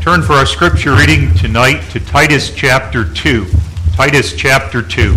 Turn for our scripture reading tonight to Titus chapter 2. Titus chapter 2.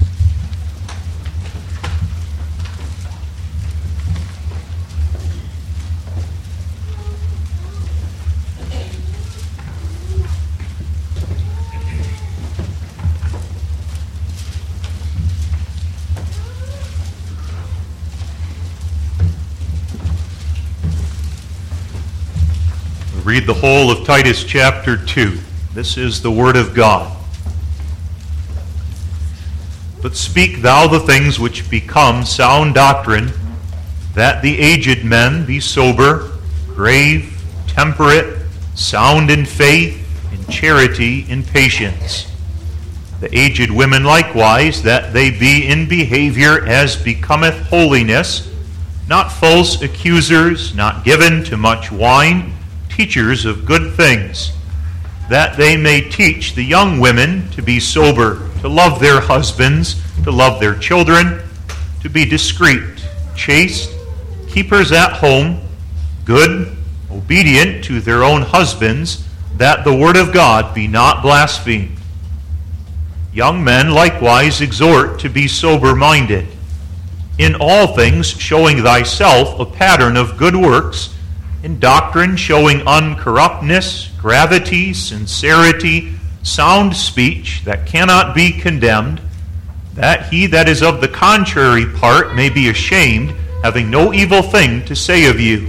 Read the whole of Titus chapter 2. This is the word of God. But speak thou the things which become sound doctrine, that the aged men be sober, grave, temperate, sound in faith, in charity, in patience. The aged women likewise, that they be in behavior as becometh holiness, not false accusers, not given to much wine, teachers of good things, that they may teach the young women to be sober, to love their husbands, to love their children, to be discreet, chaste, keepers at home, good, obedient to their own husbands, that the word of God be not blasphemed. Young men likewise exhort to be sober-minded, in all things showing thyself a pattern of good works, in doctrine showing uncorruptness, gravity, sincerity, sound speech that cannot be condemned, that he that is of the contrary part may be ashamed, having no evil thing to say of you.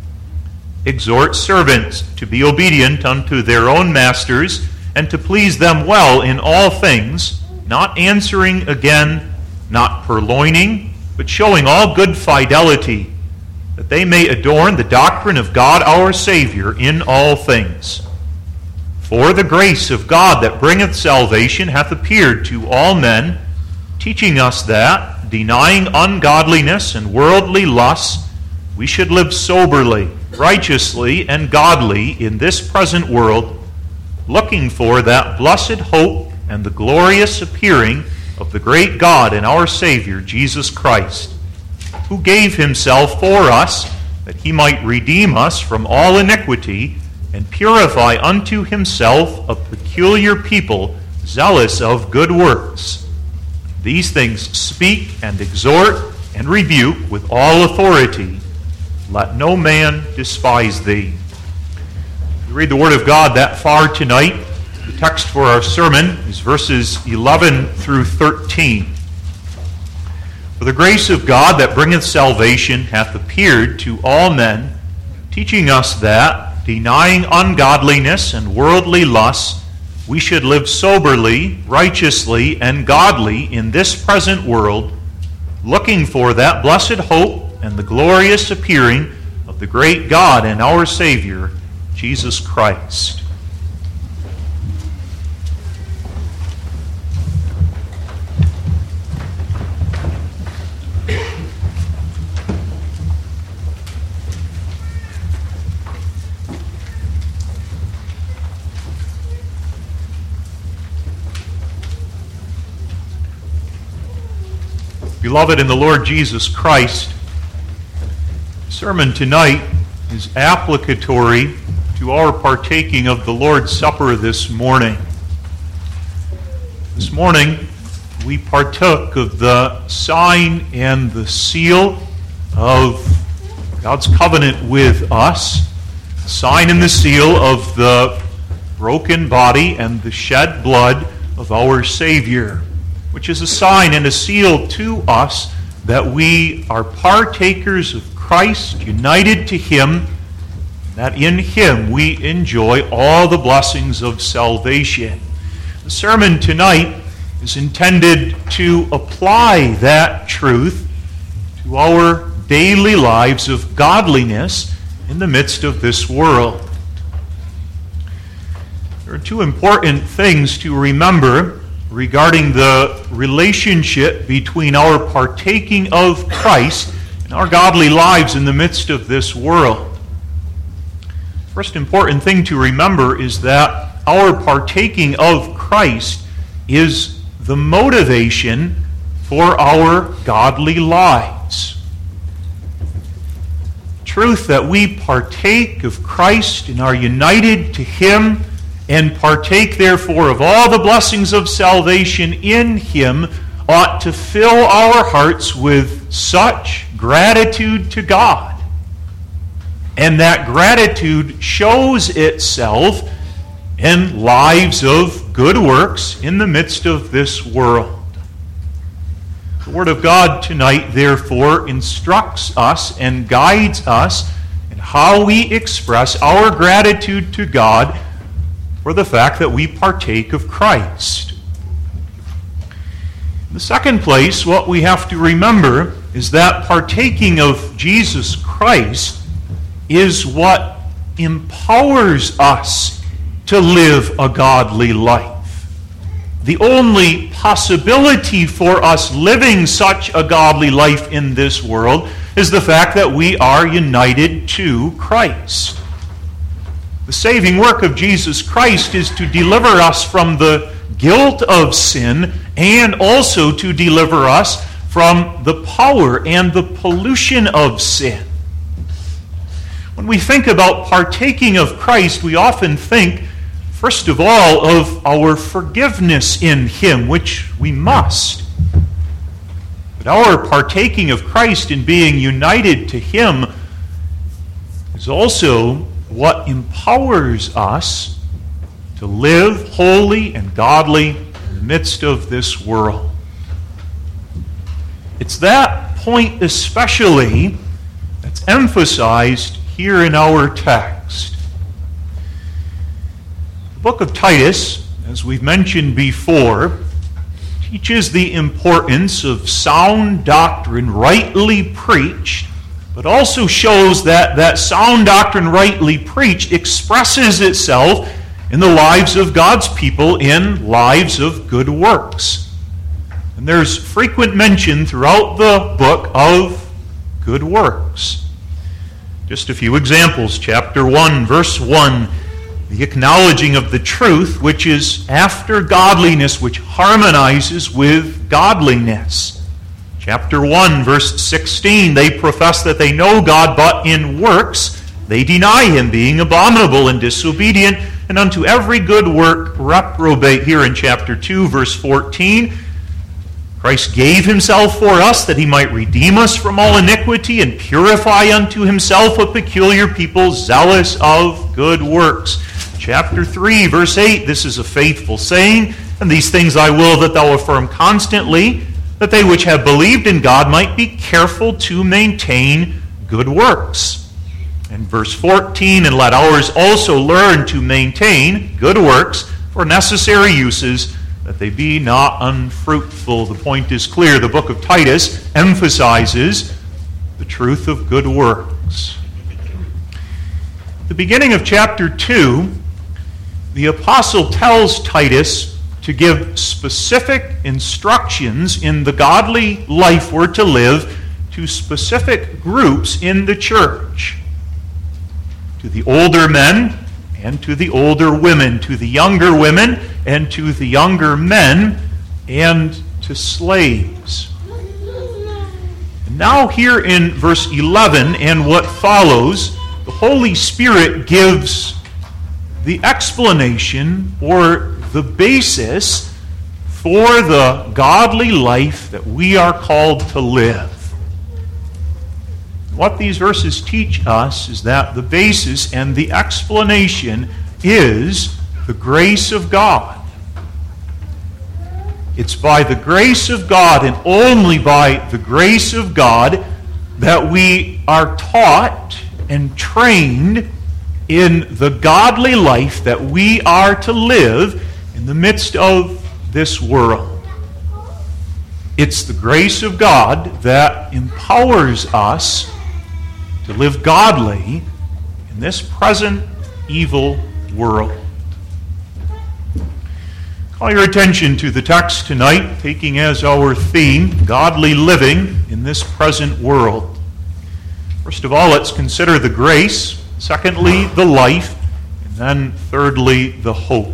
Exhort servants to be obedient unto their own masters, and to please them well in all things, not answering again, not purloining, but showing all good fidelity, that they may adorn the doctrine of God our Savior in all things. For the grace of God that bringeth salvation hath appeared to all men, teaching us that, denying ungodliness and worldly lusts, we should live soberly, righteously, and godly in this present world, looking for that blessed hope and the glorious appearing of the great God and our Savior, Jesus Christ, who gave himself for us, that he might redeem us from all iniquity, and purify unto himself a peculiar people, zealous of good works. These things speak and exhort and rebuke with all authority. Let no man despise thee. We read the word of God that far tonight. The text for our sermon is verses 11 through 13. For the grace of God that bringeth salvation hath appeared to all men, teaching us that, denying ungodliness and worldly lusts, we should live soberly, righteously, and godly in this present world, looking for that blessed hope and the glorious appearing of the great God and our Savior, Jesus Christ. Beloved in the Lord Jesus Christ, the sermon tonight is applicatory to our partaking of the Lord's Supper this morning. This morning, we partook of the sign and the seal of God's covenant with us, the sign and the seal of the broken body and the shed blood of our Savior, which is a sign and a seal to us that we are partakers of Christ, united to him, that in him we enjoy all the blessings of salvation. The sermon tonight is intended to apply that truth to our daily lives of godliness in the midst of this world. There are two important things to remember regarding the relationship between our partaking of Christ and our godly lives in the midst of this world. First important thing to remember is that our partaking of Christ is the motivation for our godly lives. truth that we partake of Christ and are united to Him and partake, therefore, of all the blessings of salvation in Him ought to fill our hearts with such gratitude to God. And that gratitude shows itself in lives of good works in the midst of this world. The Word of God tonight, therefore, instructs us and guides us in how we express our gratitude to God for the fact that we partake of Christ. In the second place, what we have to remember is that partaking of Jesus Christ is what empowers us to live a godly life. The only possibility for us living such a godly life in this world is the fact that we are united to Christ. The saving work of Jesus Christ is to deliver us from the guilt of sin and also to deliver us from the power and the pollution of sin. When we think about partaking of Christ, we often think, first of all, of our forgiveness in Him, which we must. But our partaking of Christ and being united to Him is also what empowers us to live holy and godly in the midst of this world. It's that point especially that's emphasized here in our text. The book of Titus, as we've mentioned before, teaches the importance of sound doctrine rightly preached, but also shows that that sound doctrine rightly preached expresses itself in the lives of God's people in lives of good works. And there's frequent mention throughout the book of good works. Just a few examples. Chapter 1, verse 1, the acknowledging of the truth, which is after godliness, which harmonizes with godliness. Chapter 1, verse 16, they profess that they know God, but in works they deny Him, being abominable and disobedient, and unto every good work reprobate. Here in chapter 2, verse 14, Christ gave Himself for us that He might redeem us from all iniquity and purify unto Himself a peculiar people zealous of good works. Chapter 3, verse 8, this is a faithful saying, and these things I will that thou affirm constantly, that they which have believed in God might be careful to maintain good works. And verse 14, and let ours also learn to maintain good works for necessary uses, that they be not unfruitful. The point is clear. The book of Titus emphasizes the truth of good works. At the beginning of chapter 2, the apostle tells Titus to give specific instructions in the godly life we're to live to specific groups in the church. To the older men and to the older women, to the younger women and to the younger men, and to slaves. And now here in verse 11 and what follows, the Holy Spirit gives the explanation or the basis for the godly life that we are called to live. What these verses teach us is that the basis and the explanation is the grace of God. It's by the grace of God and only by the grace of God that we are taught and trained in the godly life that we are to live in the midst of this world. It's the grace of God that empowers us to live godly in this present evil world. Call your attention to the text tonight, taking as our theme, godly living in this present world. First of all, let's consider the grace. Secondly, the life. And then thirdly, the hope.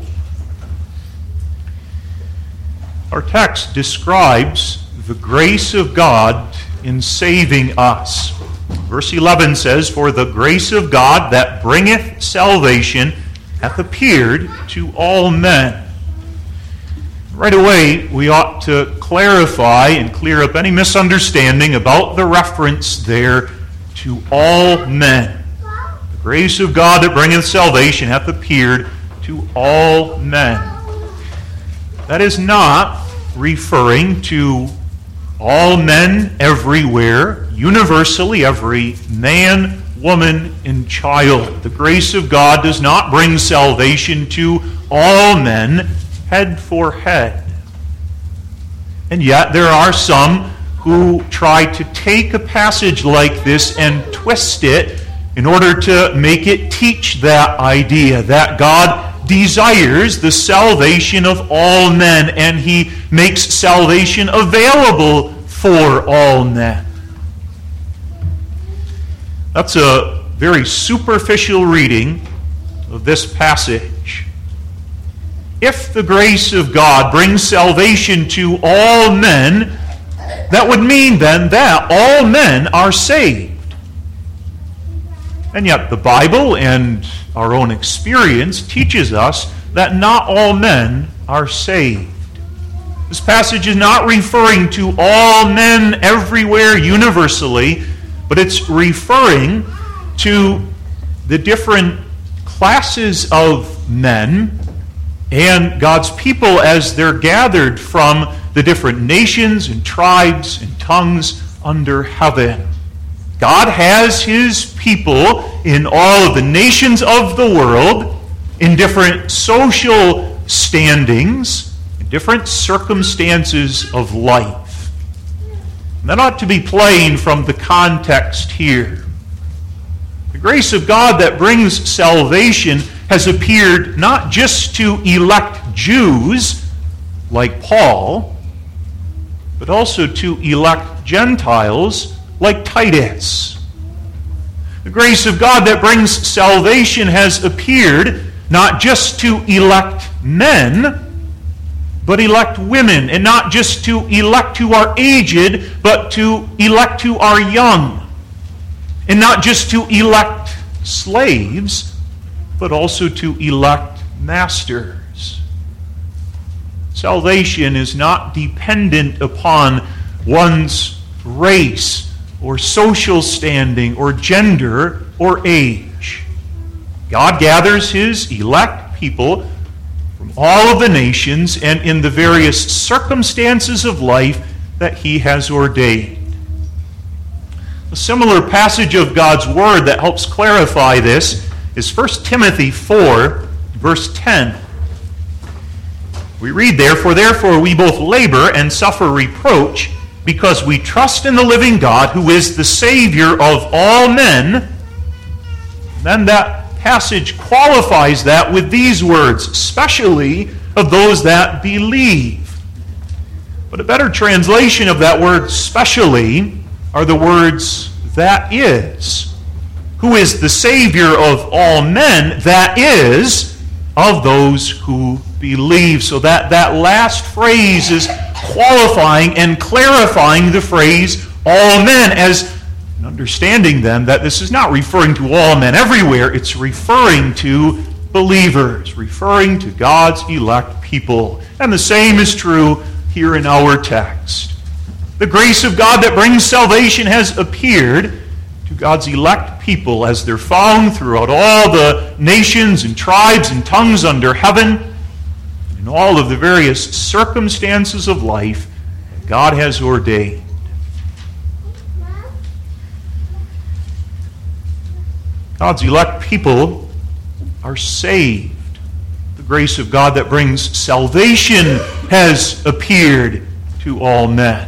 Our text describes the grace of God in saving us. Verse 11 says, "For the grace of God that bringeth salvation hath appeared to all men." Right away, we ought to clarify and clear up any misunderstanding about the reference there to all men. The grace of God that bringeth salvation hath appeared to all men. That is not referring to all men everywhere, universally, every man, woman, and child. The grace of God does not bring salvation to all men, head for head. And yet there are some who try to take a passage like this and twist it in order to make it teach that idea, that God desires the salvation of all men, and He makes salvation available for all men. That's a very superficial reading of this passage. If the grace of God brings salvation to all men, that would mean then that all men are saved. And yet the Bible and our own experience teaches us that not all men are saved. This passage is not referring to all men everywhere universally, but it's referring to the different classes of men and God's people as they're gathered from the different nations and tribes and tongues under heaven. God has His people in all of the nations of the world, in different social standings, in different circumstances of life. And that ought to be plain from the context here. The grace of God that brings salvation has appeared not just to elect Jews like Paul, but also to elect Gentiles like Titus. The grace of God that brings salvation has appeared not just to elect men, but elect women, and not just to elect who are aged, but to elect who are young, and not just to elect slaves, but also to elect masters. Salvation is not dependent upon one's race or social standing or gender or age. God gathers His elect people from all of the nations and in the various circumstances of life that He has ordained. A similar passage of God's Word that helps clarify this is 1 Timothy 4, verse 10. We read there, "For therefore we both labor and suffer reproach, because we trust in the living God, who is the Savior of all men." Then that passage qualifies that with these words, "especially of those that believe." But a better translation of that word "specially" are the words "that is." Who is the Savior of all men, that is, of those who believe. So that last phrase is qualifying and clarifying the phrase all men, as understanding then that this is not referring to all men everywhere, it's referring to believers, referring to God's elect people. And the same is true here in our text. The grace of God that brings salvation has appeared to God's elect people as they're found throughout all the nations and tribes and tongues under heaven, in all of the various circumstances of life that God has ordained. God's elect people are saved. The grace of God that brings salvation has appeared to all men.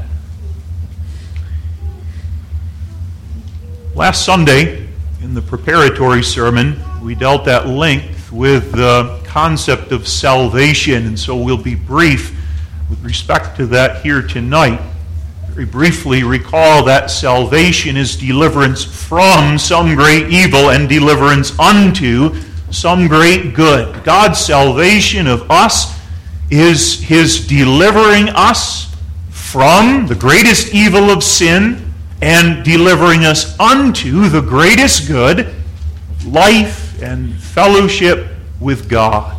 Last Sunday, in the preparatory sermon, we dealt at length with the concept of salvation, and so we'll be brief with respect to that here tonight. Very briefly recall that salvation is deliverance from some great evil and deliverance unto some great good. God's salvation of us is His delivering us from the greatest evil of sin and delivering us unto the greatest good, life and fellowship with God.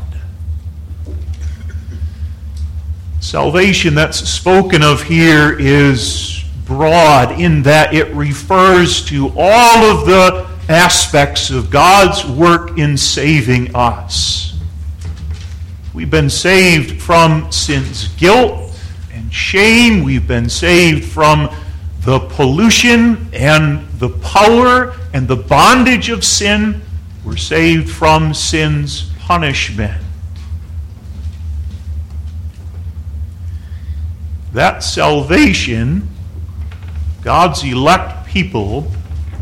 Salvation that's spoken of here is broad in that it refers to all of the aspects of God's work in saving us. We've been saved from sin's guilt and shame. We've been saved from the pollution and the power and the bondage of sin. We're saved from sin's punishment. That salvation, God's elect people,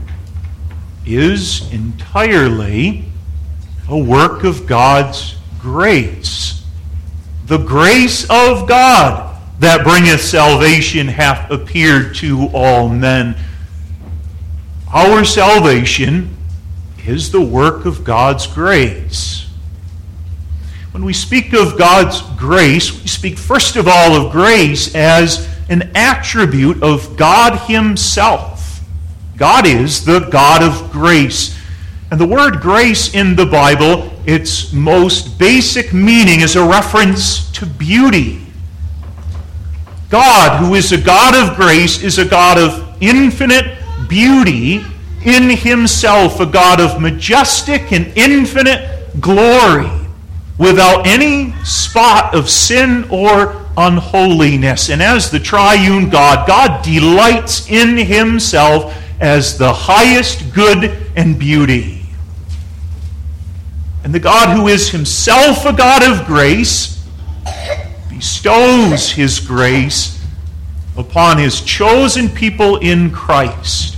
is entirely a work of God's grace. The grace of God that bringeth salvation hath appeared to all men. Our salvation is the work of God's grace. When we speak of God's grace, we speak first of all of grace as an attribute of God Himself. God is the God of grace. And the word grace in the Bible, its most basic meaning is a reference to beauty. God, who is a God of grace, is a God of infinite beauty in Himself, a God of majestic and infinite glory, without any spot of sin or unholiness. And as the triune God, God delights in Himself as the highest good and beauty. And the God who is Himself a God of grace bestows His grace upon His chosen people in Christ.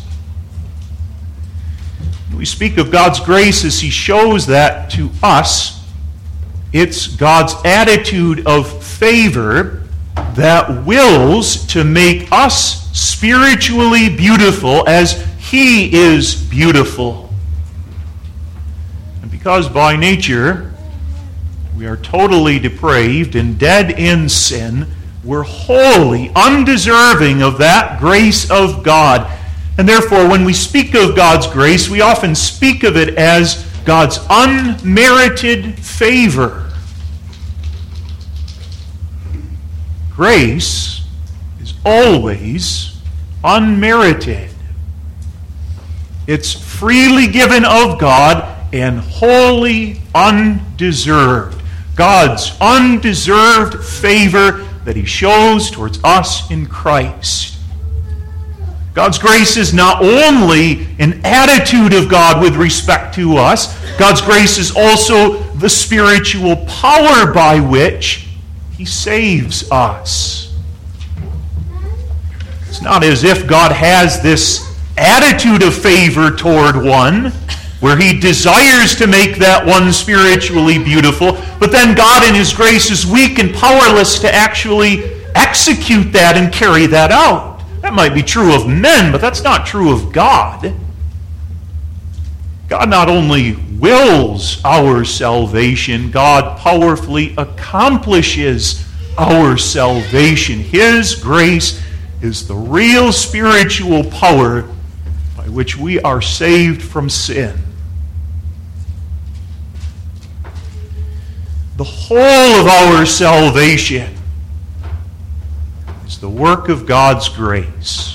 We speak of God's grace as He shows that to us. It's God's attitude of favor that wills to make us spiritually beautiful as He is beautiful. And because by nature we are totally depraved and dead in sin, we're wholly undeserving of that grace of God. And therefore, when we speak of God's grace, we often speak of it as God's unmerited favor. Grace is always unmerited. It's freely given of God and wholly undeserved. God's undeserved favor that He shows towards us in Christ. God's grace is not only an attitude of God with respect to us, God's grace is also the spiritual power by which He saves us. It's not as if God has this attitude of favor toward one, where He desires to make that one spiritually beautiful, but then God in His grace is weak and powerless to actually execute that and carry that out. That might be true of men, but that's not true of God. God not only wills our salvation, God powerfully accomplishes our salvation. His grace is the real spiritual power by which we are saved from sin. The whole of our salvation is the work of God's grace.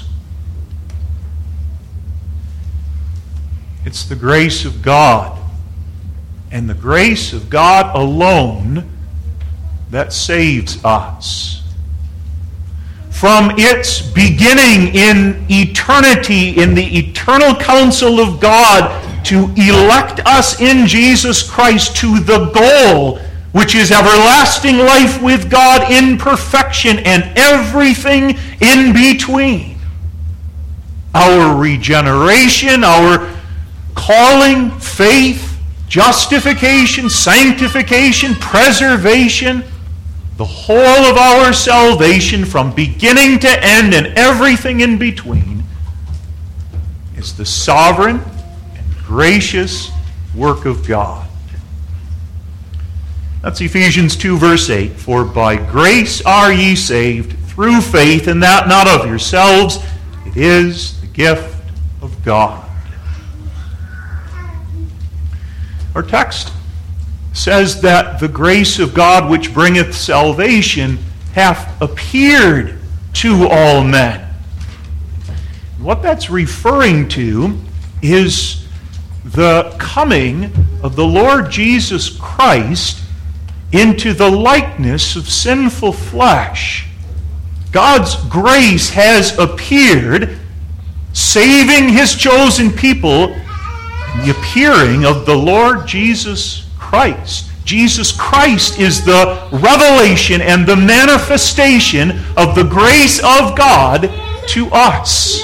It's the grace of God, and the grace of God alone, that saves us. From its beginning in eternity, in the eternal counsel of God, to elect us in Jesus Christ to the goal, which is everlasting life with God in perfection and everything in between. Our regeneration, our calling, faith, justification, sanctification, preservation, the whole of our salvation from beginning to end and everything in between is the sovereign and gracious work of God. That's Ephesians 2, verse 8. For by grace are ye saved through faith, and that not of yourselves. It is the gift of God. Our text says that the grace of God which bringeth salvation hath appeared to all men. What that's referring to is the coming of the Lord Jesus Christ into the likeness of sinful flesh. God's grace has appeared, saving his chosen people in the appearing of the Lord Jesus Christ. Jesus Christ is the revelation and the manifestation of the grace of God to us.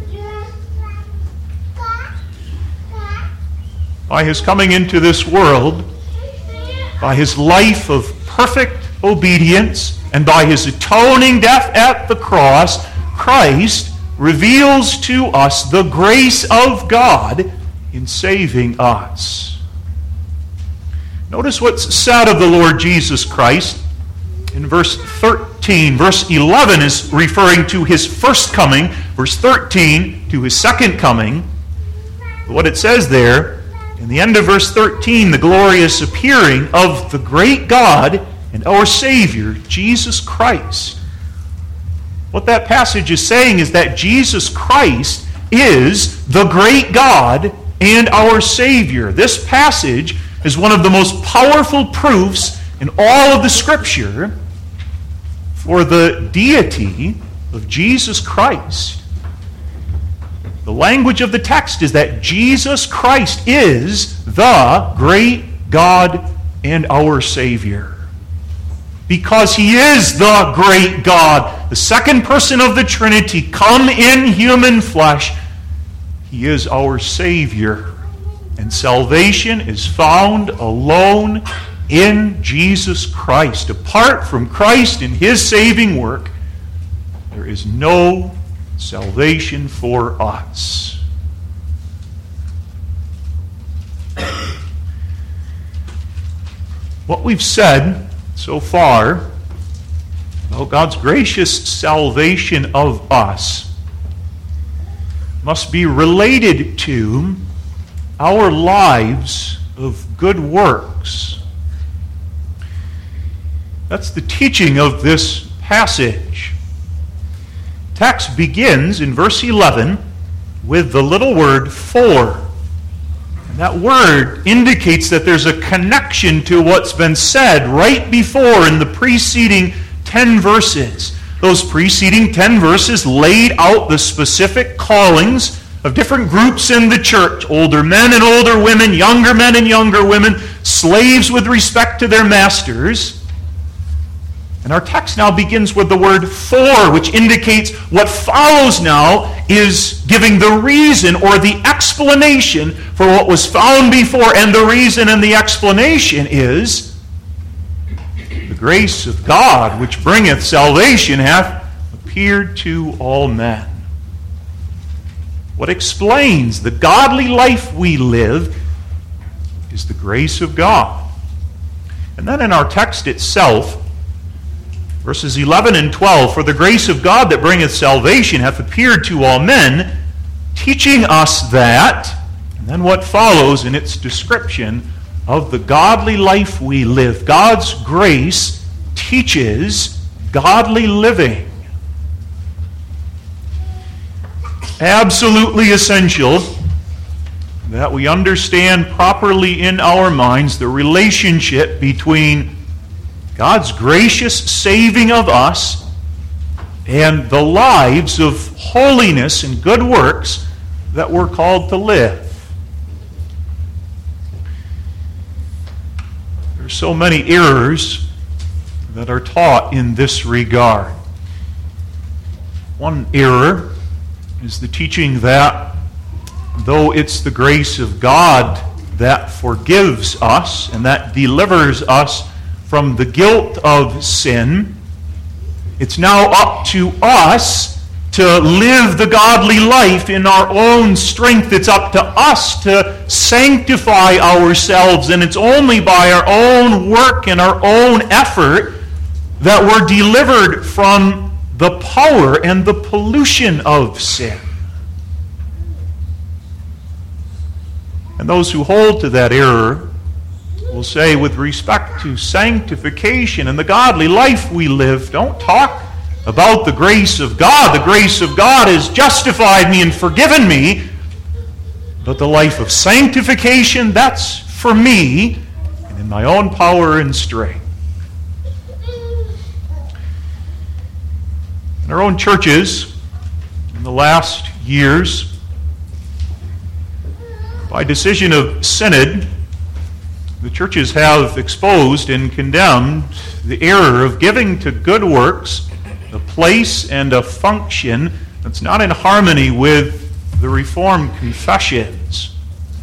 By his coming into this world, by his life of perfect obedience, and by his atoning death at the cross, Christ reveals to us the grace of God in saving us. Notice what's said of the Lord Jesus Christ in verse 13. Verse 11 is referring to his first coming. Verse 13 to his second coming. What it says there, in the end of verse 13, the glorious appearing of the great God and our Savior, Jesus Christ. What that passage is saying is that Jesus Christ is the great God and our Savior. This passage is one of the most powerful proofs in all of the Scripture for the deity of Jesus Christ. The language of the text is that Jesus Christ is the great God and our Savior. Because he is the great God, the second person of the Trinity, come in human flesh, he is our Savior. And salvation is found alone in Jesus Christ. Apart from Christ and his saving work, there is no salvation for us. What we've said so far about God's gracious salvation of us must be related to our lives of good works. That's the teaching of this passage. Text begins in verse 11 with the little word for. And that word indicates that there's a connection to what's been said right before in the preceding 10 verses. Those preceding 10 verses laid out the specific callings of different groups in the church: older men and older women, younger men and younger women, slaves with respect to their masters. And our text now begins with the word for, which indicates what follows now is giving the reason or the explanation for what was found before. And the reason and the explanation is the grace of God, which bringeth salvation, hath appeared to all men. What explains the godly life we live is the grace of God. And then in our text itself, verses 11 and 12, for the grace of God that bringeth salvation hath appeared to all men, teaching us that, and then what follows in its description of the godly life we live. God's grace teaches godly living. Absolutely essential that we understand properly in our minds the relationship between God's gracious saving of us and the lives of holiness and good works that we're called to live. There are so many errors that are taught in this regard. One error is the teaching that though it's the grace of God that forgives us and that delivers us from the guilt of sin, it's now up to us to live the godly life in our own strength. It's up to us to sanctify ourselves, and it's only by our own work and our own effort that we're delivered from the power and the pollution of sin. And those who hold to that error will say, with respect to sanctification and the godly life we live, don't talk about the grace of God. The grace of God has justified me and forgiven me. But the life of sanctification, that's for me and in my own power and strength. In our own churches, in the last years, by decision of synod, the churches have exposed and condemned the error of giving to good works a place and a function that's not in harmony with the Reformed confessions.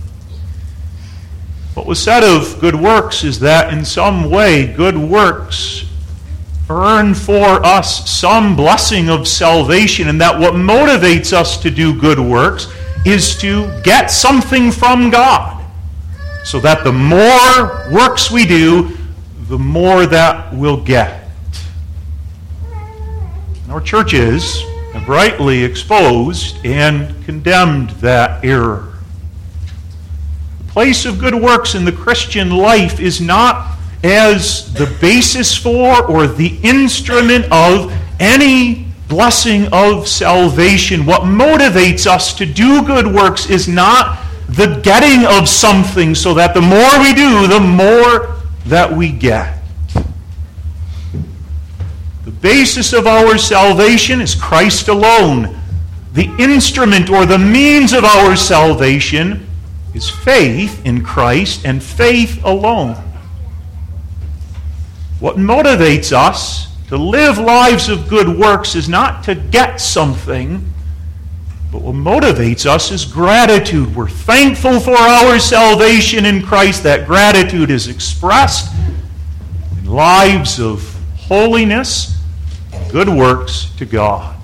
What was said of good works is that in some way good works earn for us some blessing of salvation, and that what motivates us to do good works is to get something from God, so that the more works we do, the more that we'll get. Our churches have rightly exposed and condemned that error. The place of good works in the Christian life is not as the basis for or the instrument of any blessing of salvation. What motivates us to do good works is not the getting of something, so that the more we do, the more that we get. The basis of our salvation is Christ alone. The instrument or the means of our salvation is faith in Christ and faith alone. What motivates us to live lives of good works is not to get something, but what motivates us is gratitude. We're thankful for our salvation in Christ. That gratitude is expressed in lives of holiness and good works to God.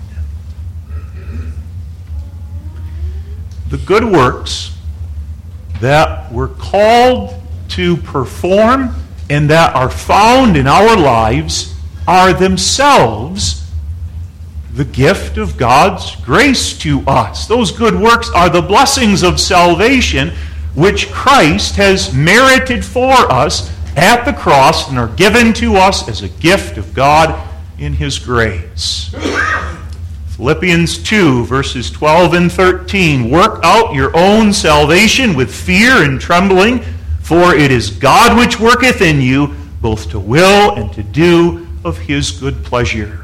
The good works that we're called to perform and that are found in our lives are themselves the gift of God's grace to us. Those good works are the blessings of salvation which Christ has merited for us at the cross and are given to us as a gift of God in His grace. Philippians 2, verses 12 and 13. Work out your own salvation with fear and trembling, for it is God which worketh in you, both to will and to do of His good pleasure.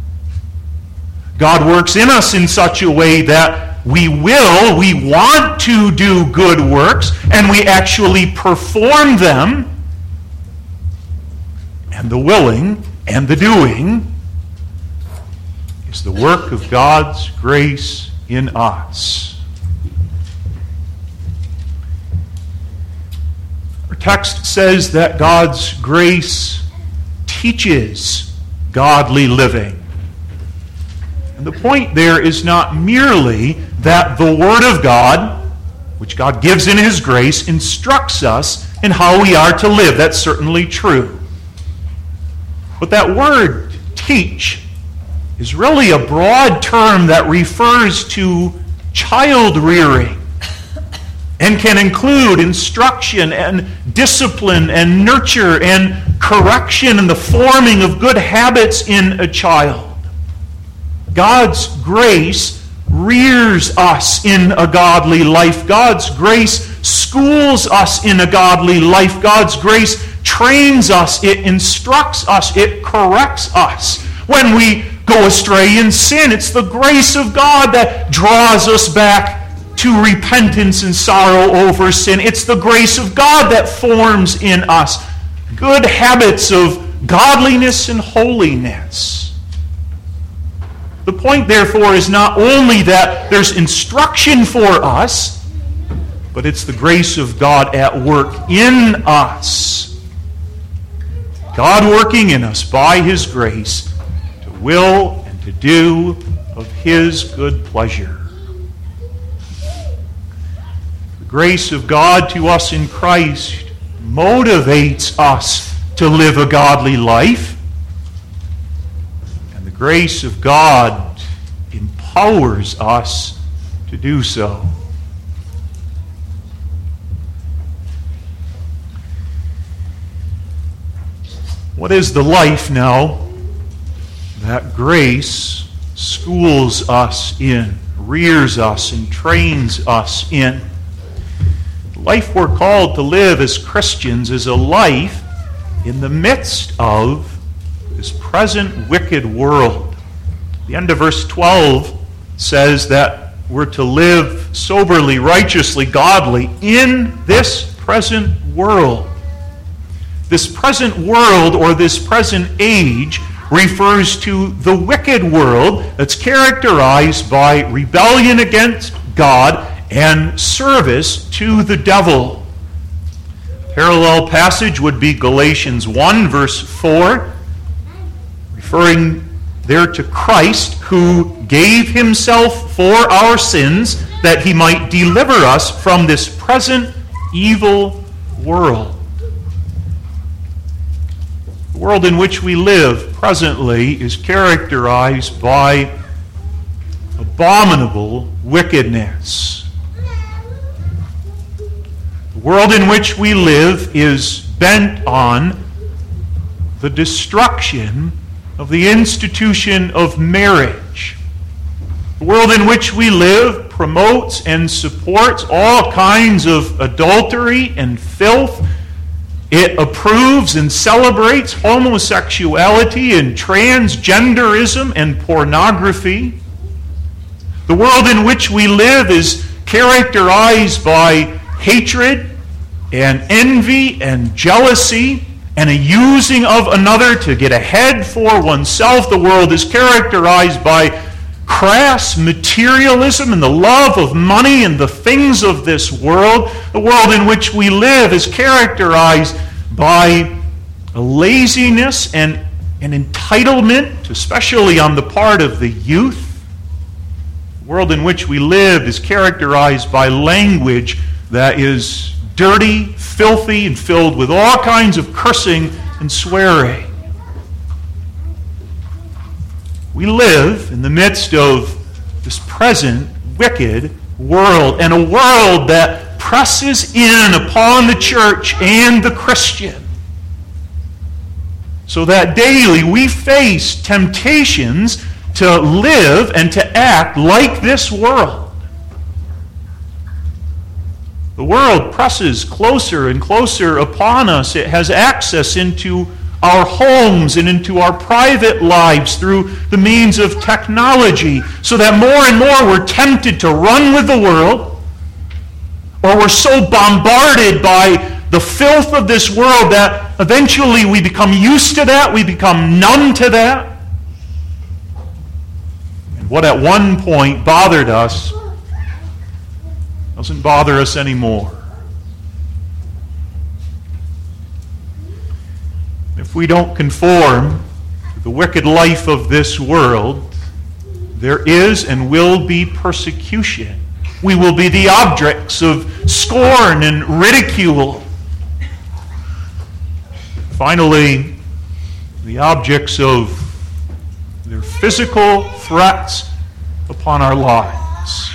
God works in us in such a way that we want to do good works, and we actually perform them. And the willing and the doing is the work of God's grace in us. Our text says that God's grace teaches godly living. And the point there is not merely that the Word of God, which God gives in His grace, instructs us in how we are to live. That's certainly true. But that word, teach, is really a broad term that refers to child rearing and can include instruction and discipline and nurture and correction and the forming of good habits in a child. God's grace rears us in a godly life. God's grace schools us in a godly life. God's grace trains us, it instructs us, it corrects us. When we go astray in sin, it's the grace of God that draws us back to repentance and sorrow over sin. It's the grace of God that forms in us good habits of godliness and holiness. The point, therefore, is not only that there's instruction for us, but it's the grace of God at work in us. God working in us by His grace to will and to do of His good pleasure. The grace of God to us in Christ motivates us to live a godly life. And the grace of God empowers us to do so. What is the life now that grace schools us in, rears us and trains us in? The life we're called to live as Christians is a life in the midst of this present wicked world. The end of verse 12 says that we're to live soberly, righteously, godly in this present world. This present world, or this present age, refers to the wicked world that's characterized by rebellion against God and service to the devil. Parallel passage would be Galatians 1, verse 4, referring there to Christ, who gave himself for our sins that he might deliver us from this present evil world. The world in which we live presently is characterized by abominable wickedness. The world in which we live is bent on the destruction of the institution of marriage. The world in which we live promotes and supports all kinds of adultery and filth. It approves and celebrates homosexuality and transgenderism and pornography. The world in which we live is characterized by hatred and envy and jealousy and a using of another to get ahead for oneself. The world is characterized by crass materialism and the love of money and the things of this world. The world in which we live is characterized by a laziness and an entitlement, especially on the part of the youth. The world in which we live is characterized by language that is dirty, filthy, and filled with all kinds of cursing and swearing. We live in the midst of this present wicked world, and a world that presses in upon the church and the Christian, so that daily we face temptations to live and to act like this world. The world presses closer and closer upon us. It has access into our homes and into our private lives through the means of technology, so that more and more we're tempted to run with the world, or we're so bombarded by the filth of this world that eventually we become used to that, we become numb to that. And what at one point bothered us doesn't bother us anymore. If we don't conform to the wicked life of this world, there is and will be persecution. We will be the objects of scorn and ridicule. Finally, the objects of their physical threats upon our lives.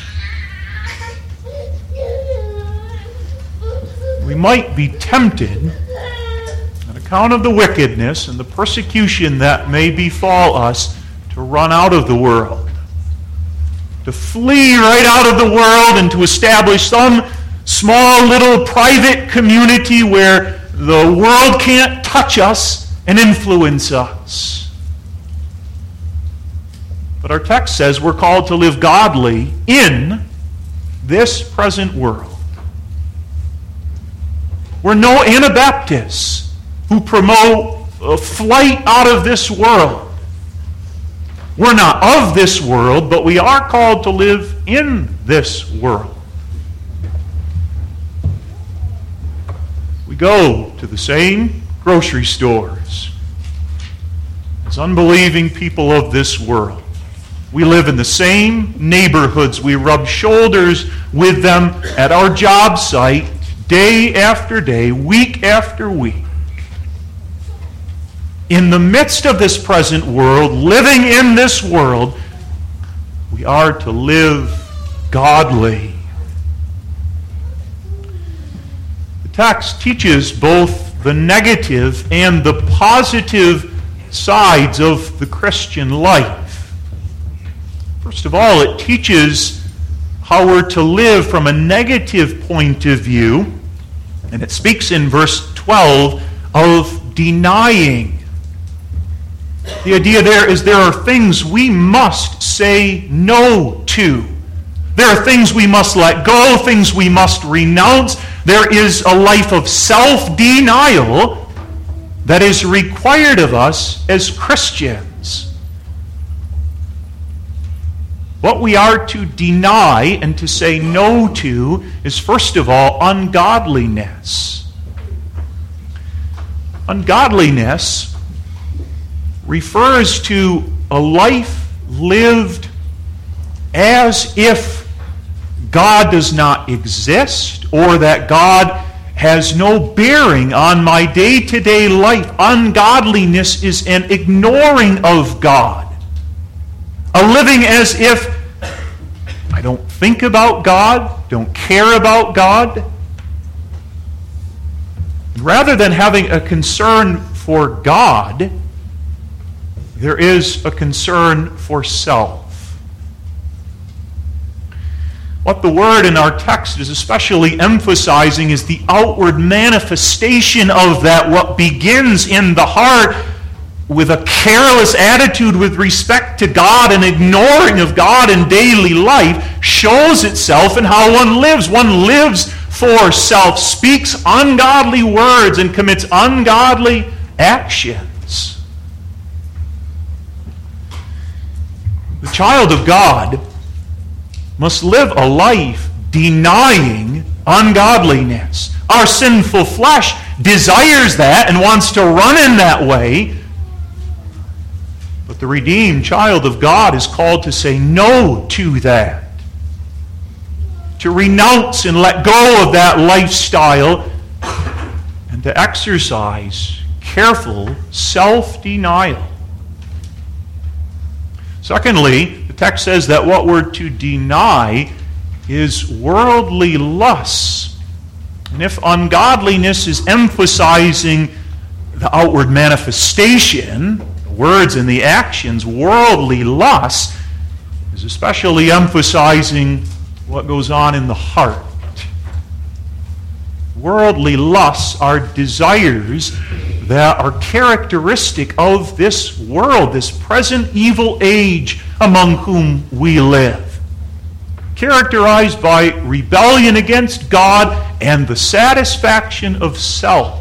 We might be tempted, on account of the wickedness and the persecution that may befall us, to run out of the world, to flee right out of the world and to establish some small little private community where the world can't touch us and influence us. But our text says we're called to live godly in this present world. We're no Anabaptists who promote a flight out of this world. We're not of this world, but we are called to live in this world. We go to the same grocery stores as unbelieving people of this world. We live in the same neighborhoods. We rub shoulders with them at our job site day after day, week after week. In the midst of this present world, living in this world, we are to live godly. The text teaches both the negative and the positive sides of the Christian life. First of all, it teaches how we're to live from a negative point of view, and it speaks in verse 12 of denying. The idea there is there are things we must say no to. There are things we must let go, things we must renounce. There is a life of self-denial that is required of us as Christians. What we are to deny and to say no to is, first of all, ungodliness. Ungodliness refers to a life lived as if God does not exist, or that God has no bearing on my day-to-day life. Ungodliness is an ignoring of God. A living as if I don't think about God, don't care about God. Rather than having a concern for God, there is a concern for self. What the word in our text is especially emphasizing is the outward manifestation of that. What begins in the heart with a careless attitude with respect to God and ignoring of God in daily life shows itself in how one lives. One lives for self, speaks ungodly words, and commits ungodly actions. The child of God must live a life denying ungodliness. Our sinful flesh desires that and wants to run in that way. But the redeemed child of God is called to say no to that. To renounce and let go of that lifestyle and to exercise careful self-denial. Secondly, the text says that what we're to deny is worldly lusts. And if ungodliness is emphasizing the outward manifestation, the words and the actions, worldly lust is especially emphasizing what goes on in the heart. Worldly lusts are desires that are characteristic of this world, this present evil age among whom we live. Characterized by rebellion against God and the satisfaction of self.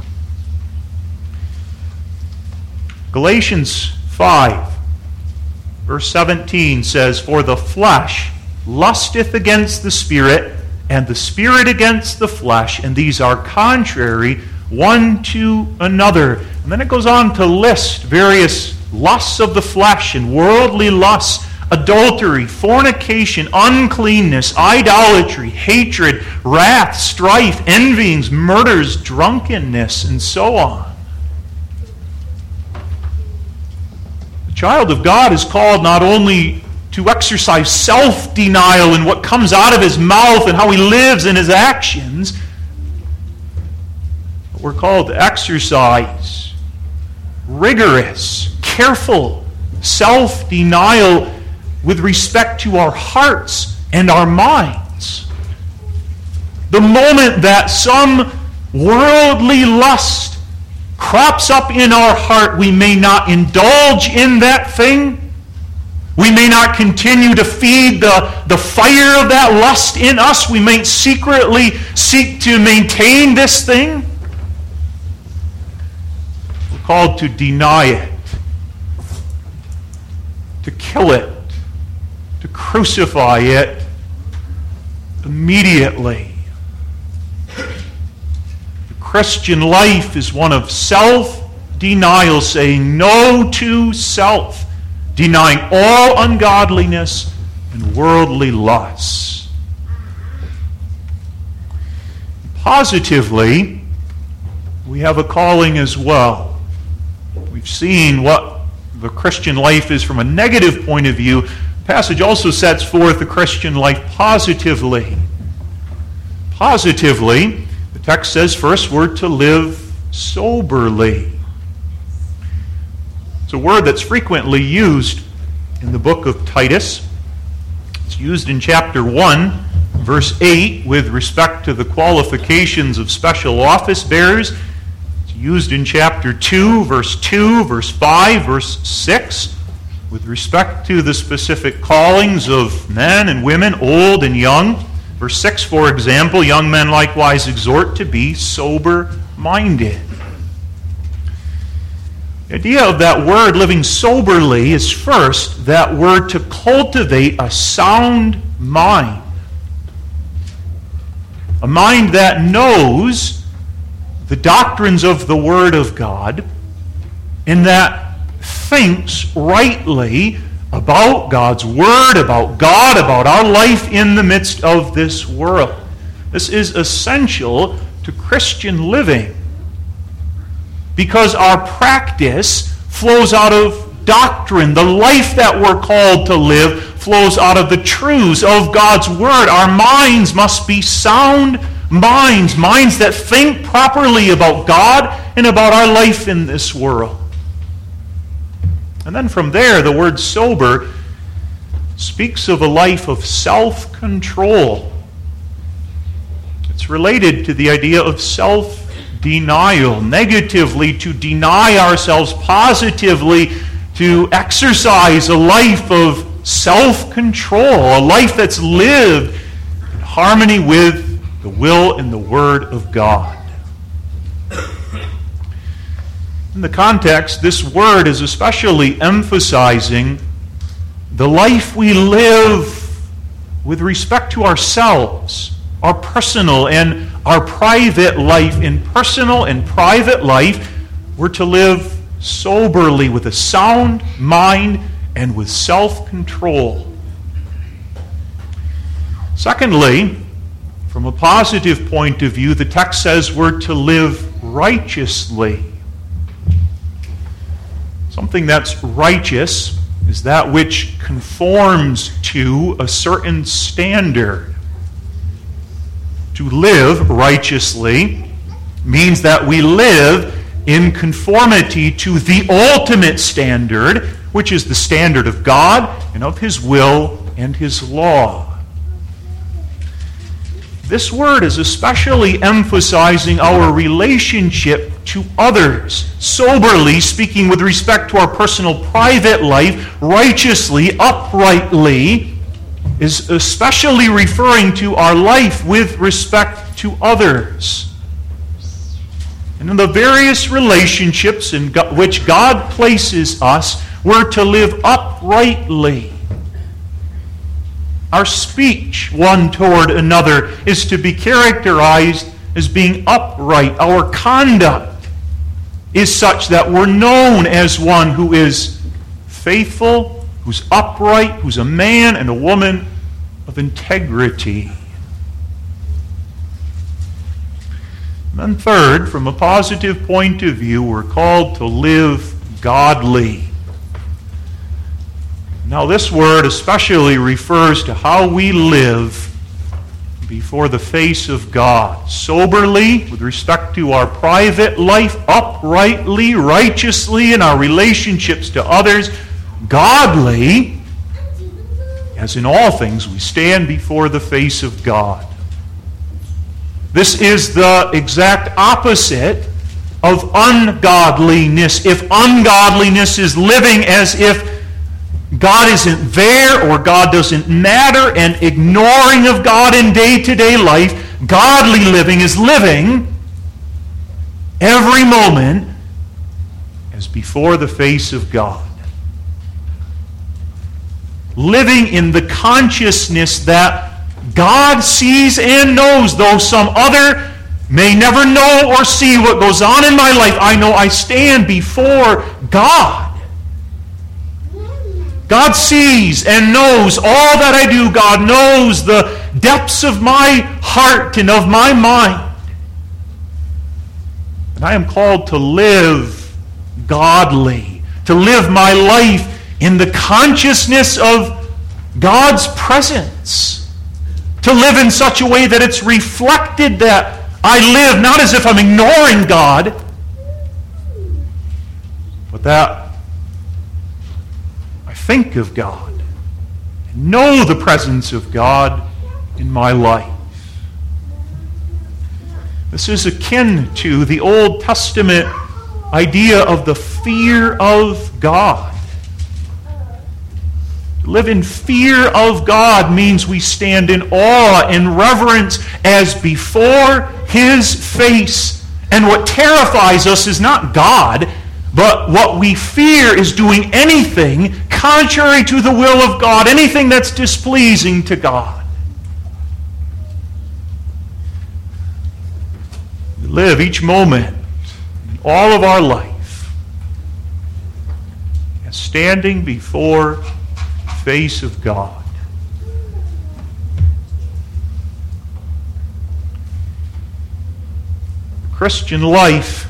Galatians 5, verse 17 says, "For the flesh lusteth against the Spirit, and the Spirit against the flesh, and these are contrary one to another." And then it goes on to list various lusts of the flesh and worldly lusts: adultery, fornication, uncleanness, idolatry, hatred, wrath, strife, envyings, murders, drunkenness, and so on. The child of God is called not only to exercise self-denial in what comes out of his mouth and how he lives in his actions, but we're called to exercise rigorous, careful self-denial with respect to our hearts and our minds. The moment that some worldly lust crops up in our heart, we may not indulge in that thing. We may not continue to feed the fire of that lust in us. We may secretly seek to maintain this thing. We're called to deny it, to kill it, to crucify it immediately. The Christian life is one of self-denial, saying no to self, denying all ungodliness and worldly lusts. Positively, we have a calling as well. We've seen what the Christian life is from a negative point of view. The passage also sets forth the Christian life positively. Positively, the text says first we're to live soberly. It's a word that's frequently used in the book of Titus. It's used in chapter 1, verse 8, with respect to the qualifications of special office bearers. It's used in chapter 2, verse 2, verse 5, verse 6, with respect to the specific callings of men and women, old and young. Verse 6, for example, young men likewise exhort to be sober-minded. The idea of that word, living soberly, is first that we're to cultivate a sound mind. A mind that knows the doctrines of the Word of God and that thinks rightly about God's Word, about God, about our life in the midst of this world. This is essential to Christian living because our practice flows out of doctrine. The life that we're called to live flows out of the truths of God's Word. Our minds must be sound minds, minds that think properly about God and about our life in this world. And then from there, the word sober speaks of a life of self-control. It's related to the idea of self-denial, negatively to deny ourselves, positively to exercise a life of self-control, a life that's lived in harmony with the will and the Word of God. In the context, this word is especially emphasizing the life we live with respect to ourselves, our personal and our private life. In personal and private life, we're to live soberly with a sound mind and with self-control. Secondly, from a positive point of view, the text says we're to live righteously. Something that's righteous is that which conforms to a certain standard. To live righteously means that we live in conformity to the ultimate standard, which is the standard of God and of His will and His law. This word is especially emphasizing our relationship to others. Soberly, speaking with respect to our personal private life, righteously, uprightly, is especially referring to our life with respect to others. And in the various relationships in which God places us, we're to live uprightly. Our speech one toward another is to be characterized as being upright. Our conduct is such that we're known as one who is faithful, who's upright, who's a man and a woman of integrity. And then third, from a positive point of view, we're called to live godly. Now, this word especially refers to how we live before the face of God. Soberly, with respect to our private life, uprightly, righteously in our relationships to others, godly, as in all things we stand before the face of God. This is the exact opposite of ungodliness. If ungodliness is living as if God isn't there or God doesn't matter and ignoring of God in day-to-day life, godly living is living every moment as before the face of God. Living in the consciousness that God sees and knows, though some other may never know or see what goes on in my life. I know I stand before God. God sees and knows all that I do. God knows the depths of my heart and of my mind. And I am called to live godly, to live my life in the consciousness of God's presence, to live in such a way that it's reflected that I live not as if I'm ignoring God, but that I think of God and know the presence of God in my life. This is akin to the Old Testament idea of the fear of God. To live in fear of God means we stand in awe and reverence as before His face. And what terrifies us is not God, but what we fear is doing anything contrary to the will of God, anything that's displeasing to God. We live each moment in all of our life as standing before the face of God. The Christian life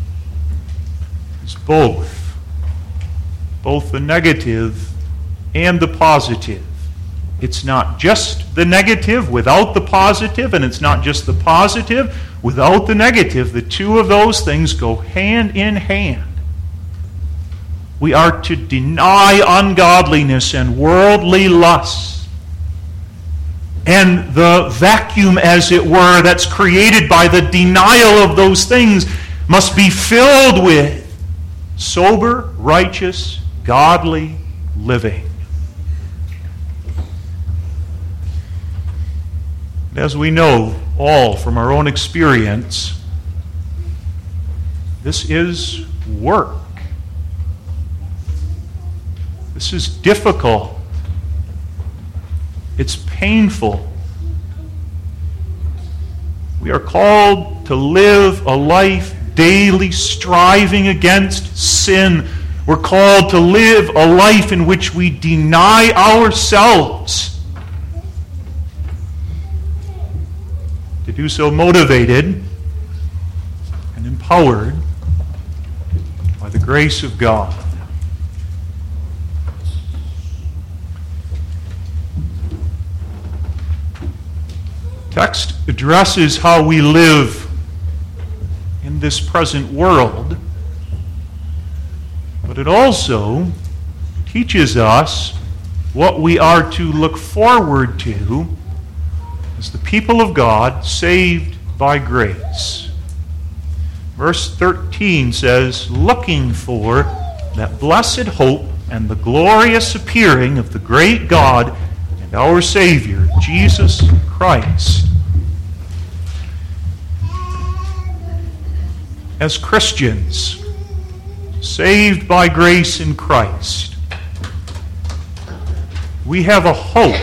is both the negative and the positive. It's not just the negative without the positive, and it's not just the positive without the negative. The two of those things go hand in hand. We are to deny ungodliness and worldly lusts, and the vacuum, as it were, that's created by the denial of those things must be filled with sober, righteous, godly living. As we know all from our own experience, this is work. This is difficult. It's painful. We are called to live a life daily striving against sin. We're called to live a life in which we deny ourselves. To do so motivated and empowered by the grace of God. Text addresses how we live in this present world, but it also teaches us what we are to look forward to as the people of God saved by grace. Verse 13 says, looking for that blessed hope and the glorious appearing of the great God and our Savior, Jesus Christ. As Christians, saved by grace in Christ, we have a hope.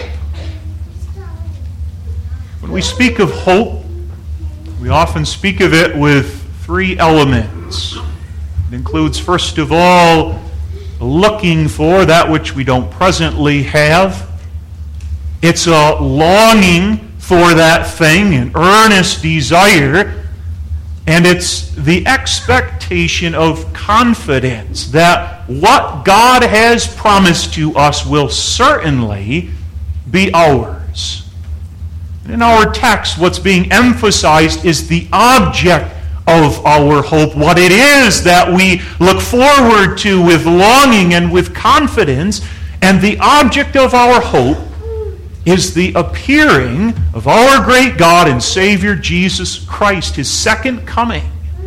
When we speak of hope, we often speak of it with three elements. It includes, first of all, looking for that which we don't presently have. It's a longing for that thing, an earnest desire, and it's the expectation of confidence that what God has promised to us will certainly be ours. In our text, what's being emphasized is the object of our hope, what it is that we look forward to with longing and with confidence, and the object of our hope is the appearing of our great God and Savior Jesus Christ, His second coming.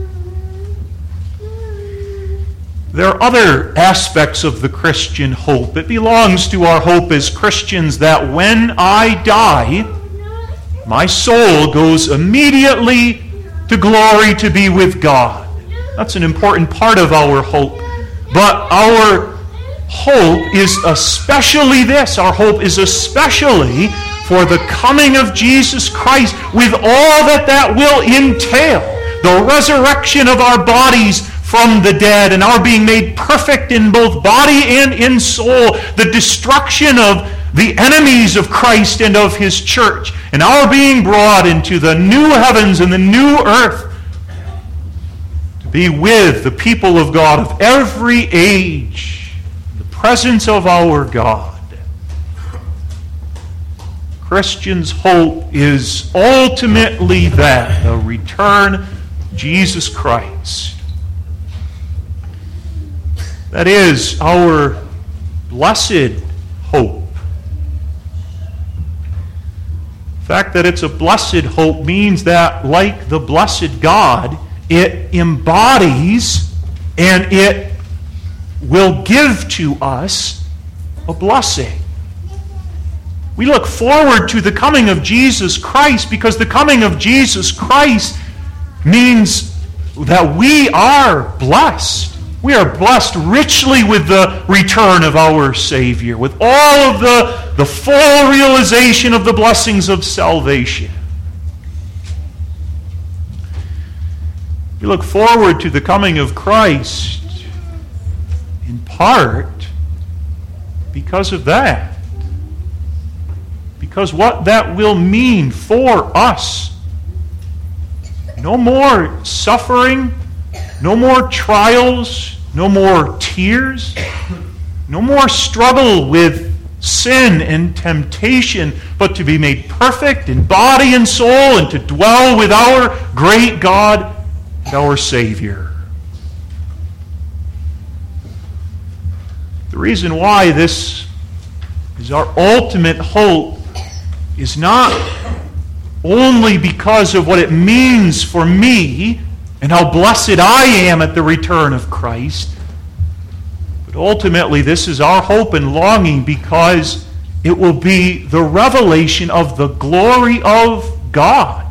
There are other aspects of the Christian hope. It belongs to our hope as Christians that when I die, my soul goes immediately to glory to be with God. That's an important part of our hope. But our hope is especially this. Our hope is especially for the coming of Jesus Christ with all that will entail. The resurrection of our bodies from the dead and our being made perfect in both body and in soul. The destruction of the enemies of Christ and of His church, and our being brought into the new heavens and the new earth to be with the people of God of every age, the presence of our God. Christians' hope is ultimately that, the return of Jesus Christ. That is our blessed hope. The fact that it's a blessed hope means that, like the blessed God, it embodies and it will give to us a blessing. We look forward to the coming of Jesus Christ because the coming of Jesus Christ means that we are blessed. We are blessed richly with the return of our Savior, with all of the full realization of the blessings of salvation. We look forward to the coming of Christ in part because of that. Because what that will mean for us. No more suffering, no more trials, no more tears, no more struggle with sin and temptation, but to be made perfect in body and soul and to dwell with our great God and our Savior. The reason why this is our ultimate hope is not only because of what it means for me and how blessed I am at the return of Christ, but ultimately this is our hope and longing because it will be the revelation of the glory of God.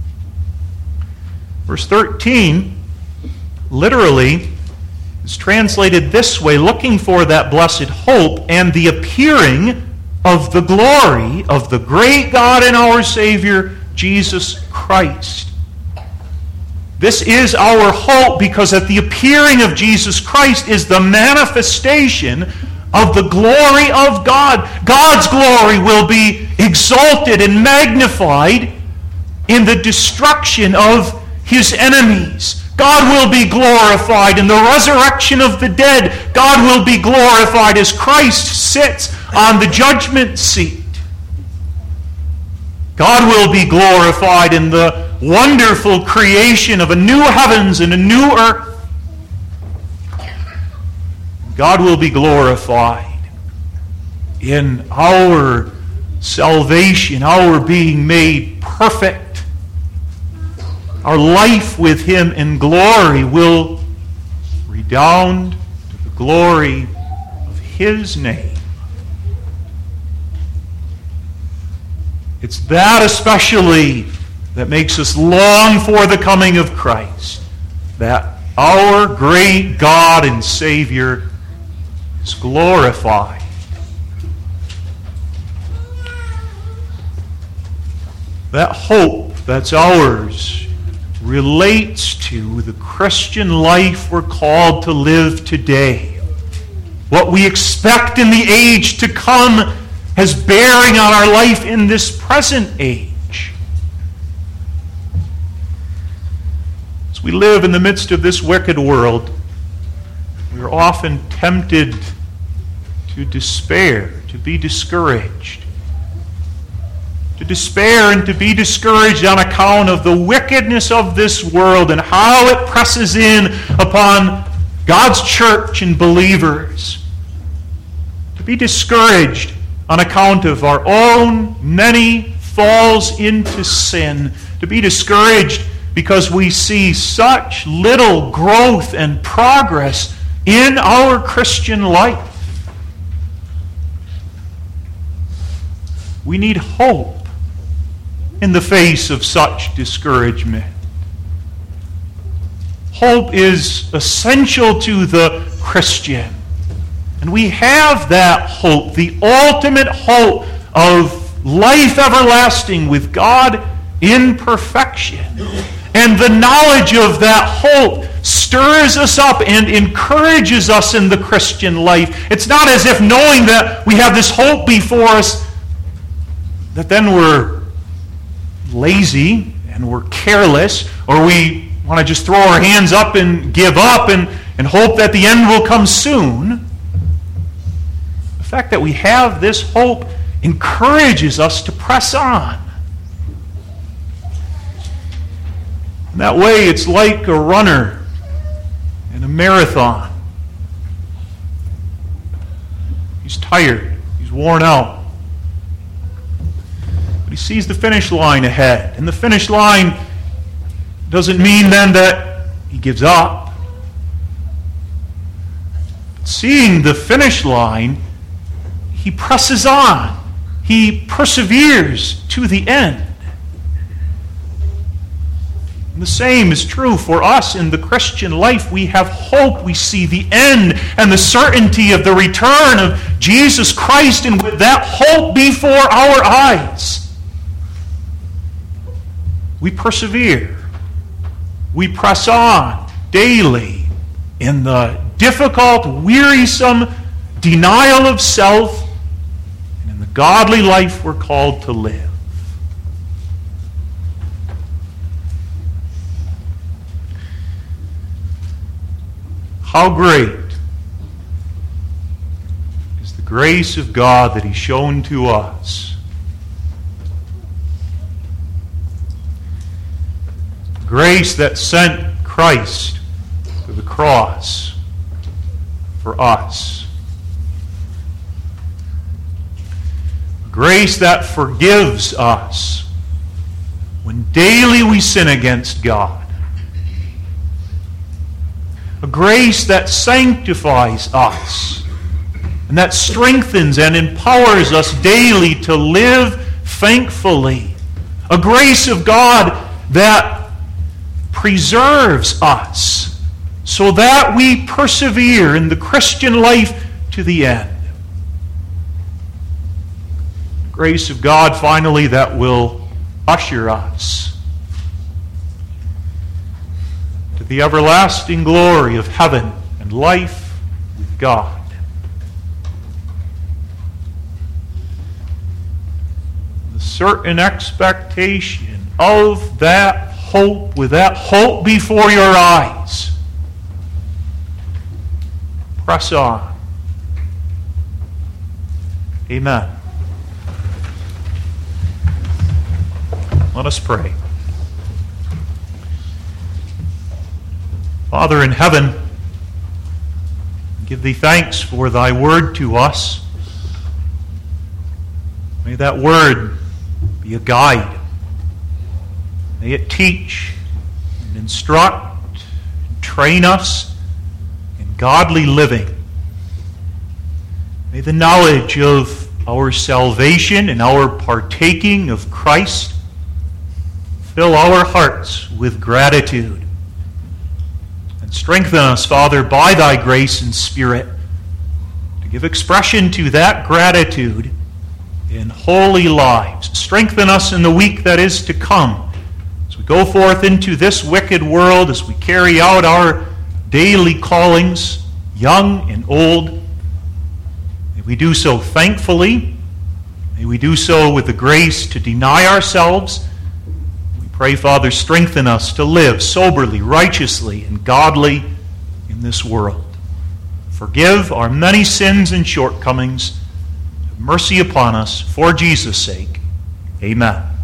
Verse 13 literally is translated this way, looking for that blessed hope and the appearing of the glory of the great God and our Savior, Jesus Christ. This is our hope because at the appearing of Jesus Christ is the manifestation of the glory of God. God's glory will be exalted and magnified in the destruction of His enemies. God will be glorified in the resurrection of the dead. God will be glorified as Christ sits on the judgment seat. God will be glorified in the wonderful creation of a new heavens and a new earth. God will be glorified in our salvation, our being made perfect. Our life with Him in glory will redound to the glory of His name. It's that especially that makes us long for the coming of Christ, that our great God and Savior is glorified. That hope that's ours relates to the Christian life we're called to live today. What we expect in the age to come has bearing on our life in this present age. As we live in the midst of this wicked world, we are often tempted to despair, to be discouraged. To despair and to be discouraged on account of the wickedness of this world and how it presses in upon God's church and believers. To be discouraged on account of our own many falls into sin. To be discouraged because we see such little growth and progress in our Christian life. We need hope in the face of such discouragement. Hope is essential to the Christian. And we have that hope, the ultimate hope of life everlasting with God in perfection. And the knowledge of that hope stirs us up and encourages us in the Christian life. It's not as if knowing that we have this hope before us, that then we're lazy and we're careless, or we want to just throw our hands up and give up and hope that the end will come soon. The fact that we have this hope encourages us to press on. In that way, it's like a runner in a marathon. He's tired. He's worn out. But he sees the finish line ahead. And the finish line doesn't mean then that he gives up. Seeing the finish line, he presses on. He perseveres to the end. And the same is true for us in the Christian life. We have hope. We see the end and the certainty of the return of Jesus Christ, and with that hope before our eyes, we persevere. We press on daily in the difficult, wearisome denial of self and in the godly life we're called to live. How great is the grace of God that He's shown to us. Grace that sent Christ to the cross for us. Grace that forgives us when daily we sin against God. A grace that sanctifies us and that strengthens and empowers us daily to live thankfully. A grace of God that preserves us so that we persevere in the Christian life to the end. The grace of God, finally, that will usher us to the everlasting glory of heaven and life with God. The certain expectation of that hope, with that hope before your eyes, press on. Amen. Let us pray. Father in heaven, give Thee thanks for Thy word to us. May that word be a guide. May it teach and instruct and train us in godly living. May the knowledge of our salvation and our partaking of Christ fill our hearts with gratitude. And strengthen us, Father, by Thy grace and Spirit to give expression to that gratitude in holy lives. Strengthen us in the week that is to come as we go forth into this wicked world, as we carry out our daily callings, young and old. May we do so thankfully. May we do so with the grace to deny ourselves. Pray, Father, strengthen us to live soberly, righteously, and godly in this world. Forgive our many sins and shortcomings. Have mercy upon us for Jesus' sake. Amen.